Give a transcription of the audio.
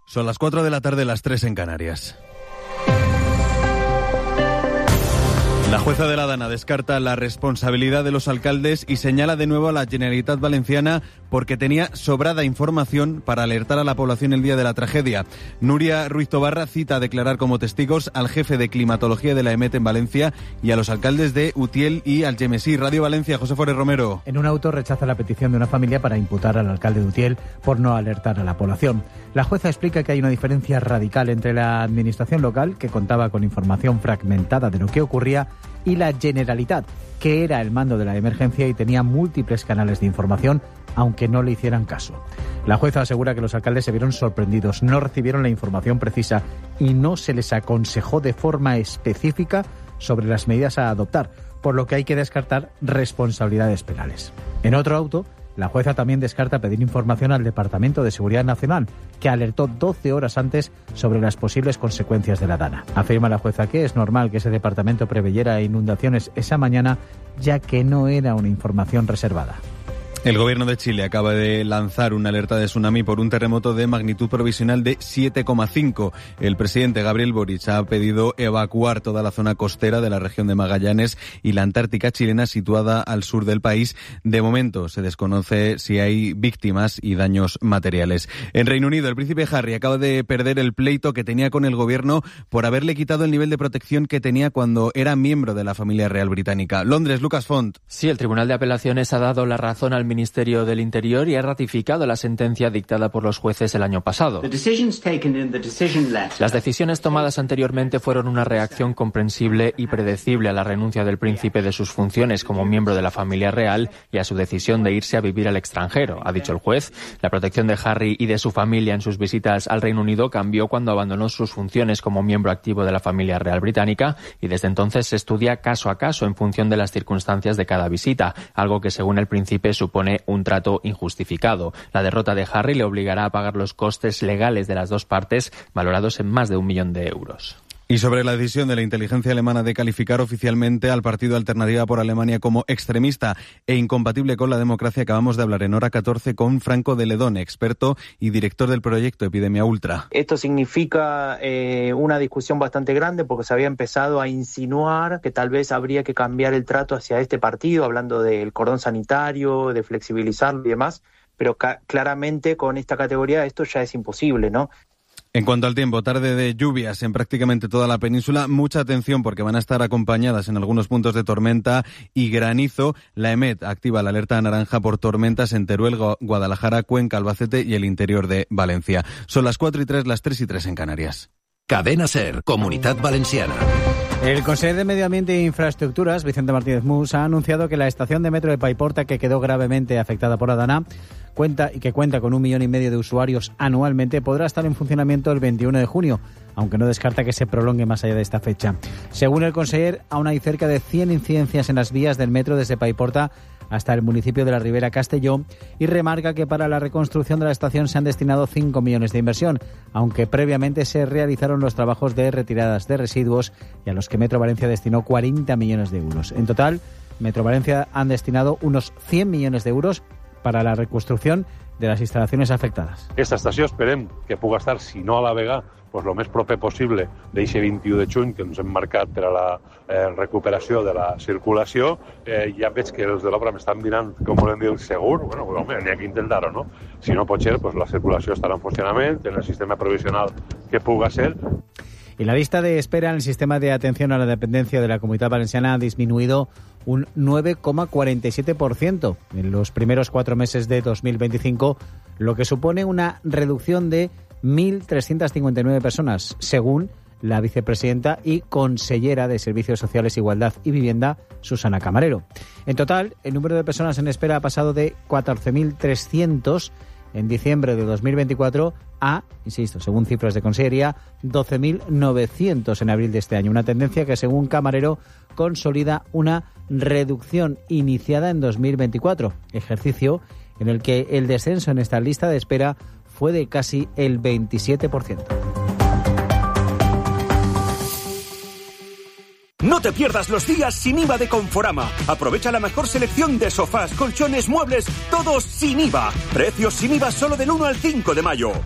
Son las 4 de la tarde, las 3 en Canarias. La jueza de la Dana descarta la responsabilidad de los alcaldes y señala de nuevo a la Generalitat Valenciana porque tenía sobrada información para alertar a la población el día de la tragedia. Núria Ruiz Tobarra cita a declarar como testigos al jefe de climatología de la EMET en Valencia y a los alcaldes de Utiel y Algemesí. Radio Valencia, José Forés Romero. En un auto rechaza la petición de una familia para imputar al alcalde de Utiel por no alertar a la población. La jueza explica que hay una diferencia radical entre la administración local, que contaba con información fragmentada de lo que ocurría, y la Generalitat, que era el mando de la emergencia y tenía múltiples canales de información, aunque no le hicieran caso. La jueza asegura que los alcaldes se vieron sorprendidos, no recibieron la información precisa y no se les aconsejó de forma específica sobre las medidas a adoptar, por lo que hay que descartar responsabilidades penales. En otro auto, la jueza también descarta pedir información al Departamento de Seguridad Nacional, que alertó 12 horas antes sobre las posibles consecuencias de la Dana. Afirma la jueza que es normal que ese departamento preveyera inundaciones esa mañana, ya que no era una información reservada. El gobierno de Chile acaba de lanzar una alerta de tsunami por un terremoto de magnitud provisional de 7,5. El presidente Gabriel Boric ha pedido evacuar toda la zona costera de la región de Magallanes y la Antártica chilena situada al sur del país. De momento se desconoce si hay víctimas y daños materiales. En Reino Unido, el príncipe Harry acaba de perder el pleito que tenía con el gobierno por haberle quitado el nivel de protección que tenía cuando era miembro de la familia real británica. Londres, Lucas Font. Sí, el Tribunal de Apelaciones ha dado la razón al Ministerio del Interior y ha ratificado la sentencia dictada por los jueces el año pasado. Las decisiones tomadas anteriormente fueron una reacción comprensible y predecible a la renuncia del príncipe de sus funciones como miembro de la familia real y a su decisión de irse a vivir al extranjero, ha dicho el juez. La protección de Harry y de su familia en sus visitas al Reino Unido cambió cuando abandonó sus funciones como miembro activo de la familia real británica y desde entonces se estudia caso a caso en función de las circunstancias de cada visita, algo que según el príncipe supone un trato injustificado. La derrota de Harry le obligará a pagar los costes legales de las dos partes, valorados en más de 1 millón de euros. Y sobre la decisión de la inteligencia alemana de calificar oficialmente al partido Alternativa por Alemania como extremista e incompatible con la democracia, acabamos de hablar en Hora 14 con Franco de Ledón, experto y director del proyecto Epidemia Ultra. Esto significa una discusión bastante grande porque se había empezado a insinuar que tal vez habría que cambiar el trato hacia este partido, hablando del cordón sanitario, de flexibilizarlo y demás, pero claramente con esta categoría esto ya es imposible, ¿no? En cuanto al tiempo, tarde de lluvias en prácticamente toda la península. Mucha atención porque van a estar acompañadas en algunos puntos de tormenta y granizo. La EMET activa la alerta naranja por tormentas en Teruel, Guadalajara, Cuenca, Albacete y el interior de Valencia. Son las 4:03, las 3:03 en Canarias. Cadena SER, Comunitat Valenciana. El consejero de Medio Ambiente e Infraestructuras, Vicente Martínez Mus, ha anunciado que la estación de metro de Paiporta, que quedó gravemente afectada por la Dana, cuenta con 1,5 millones de usuarios anualmente, podrá estar en funcionamiento el 21 de junio, aunque no descarta que se prolongue más allá de esta fecha. Según el consejero, aún hay cerca de 100 incidencias en las vías del metro desde Paiporta hasta el municipio de la Ribera Castelló, y remarca que para la reconstrucción de la estación se han destinado 5 millones de inversión, aunque previamente se realizaron los trabajos de retiradas de residuos y a los que Metro Valencia destinó 40 millones de euros. En total, Metro Valencia han destinado unos 100 millones de euros para la reconstrucción de les instal·lacions afectades. Aquesta estació esperem que pugui estar, si no a la vega, pues, el més proper possible d'eixe 21 de juny que ens hem marcat per a la recuperació de la circulació. Ja veig que els de l'obra m'estan mirant, com volem dir, segur. Bueno, home, n'hi ha que intentar-ho, no? Si no pot ser, pues, la circulació estarà en funcionament, en el sistema provisional que puga ser. Y la lista de espera en el sistema de atención a la dependencia de la Comunitat Valenciana ha disminuido un 9,47% en los primeros 4 meses de 2025, lo que supone una reducción de 1.359 personas, según la vicepresidenta y consellera de Servicios Sociales, Igualdad y Vivienda, Susana Camarero. En total, el número de personas en espera ha pasado de 14.300 en diciembre de 2024 a, insisto, según cifras de Consellería, 12.900 en abril de este año. Una tendencia que, según Camarero, consolida una reducción iniciada en 2024, ejercicio en el que el descenso en esta lista de espera fue de casi el 27%. No te pierdas los días sin IVA de Conforama. Aprovecha la mejor selección de sofás, colchones, muebles, todos sin IVA. Precios sin IVA solo del 1 al 5 de mayo.